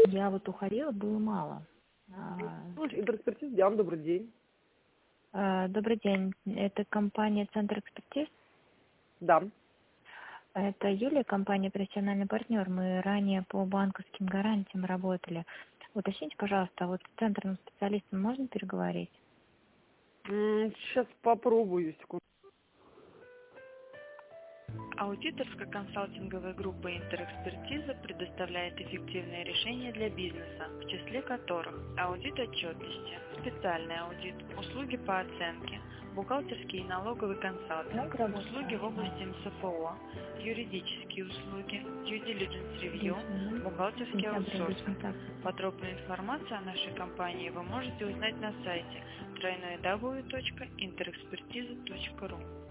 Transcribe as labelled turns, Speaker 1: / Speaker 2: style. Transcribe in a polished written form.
Speaker 1: Я вот уходила, было мало.
Speaker 2: Интерэкспертиз, Диана, добрый день.
Speaker 1: Добрый день. Это компания «Центр экспертиз».
Speaker 2: Да.
Speaker 1: Это Юлия, компания «Профессиональный партнер». Мы ранее по банковским гарантиям работали. Уточните, пожалуйста, вот с центрным специалистом можно переговорить?
Speaker 2: Сейчас попробую, секунду.
Speaker 3: Аудиторско-консалтинговая группа «Интерэкспертиза» предоставляет эффективные решения для бизнеса, в числе которых аудит отчетности, специальный аудит, услуги по оценке, бухгалтерский и налоговый консалтинг, услуги в области МСФО, юридические услуги, due diligence review, бухгалтерский аутсорсинг. Подробную информацию о нашей компании вы можете узнать на сайте www.interexpertiza.ru.